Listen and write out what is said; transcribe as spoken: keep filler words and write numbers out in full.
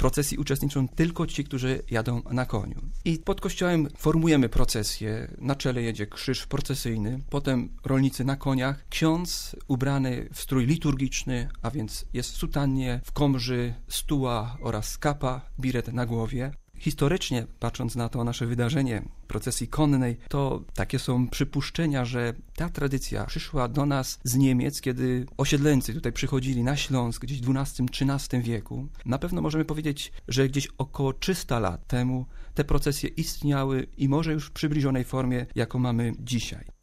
procesji uczestniczą tylko ci, którzy jadą na koniu. I pod kościołem formujemy procesję. Na czele jedzie krzyż procesyjny, potem rolnicy na koniach, ksiądz ubrany w strój liturgiczny, a więc jest w sutannie, w komży, stuła oraz kapa, biret na głowie. Historycznie, patrząc na to nasze wydarzenie procesji konnej, to takie są przypuszczenia, że ta tradycja przyszła do nas z Niemiec, kiedy osiedleńcy tutaj przychodzili na Śląsk gdzieś w dwunastym trzynastym wieku. Na pewno możemy powiedzieć, że gdzieś około trzysta lat temu te procesje istniały i może już w przybliżonej formie, jaką mamy dzisiaj.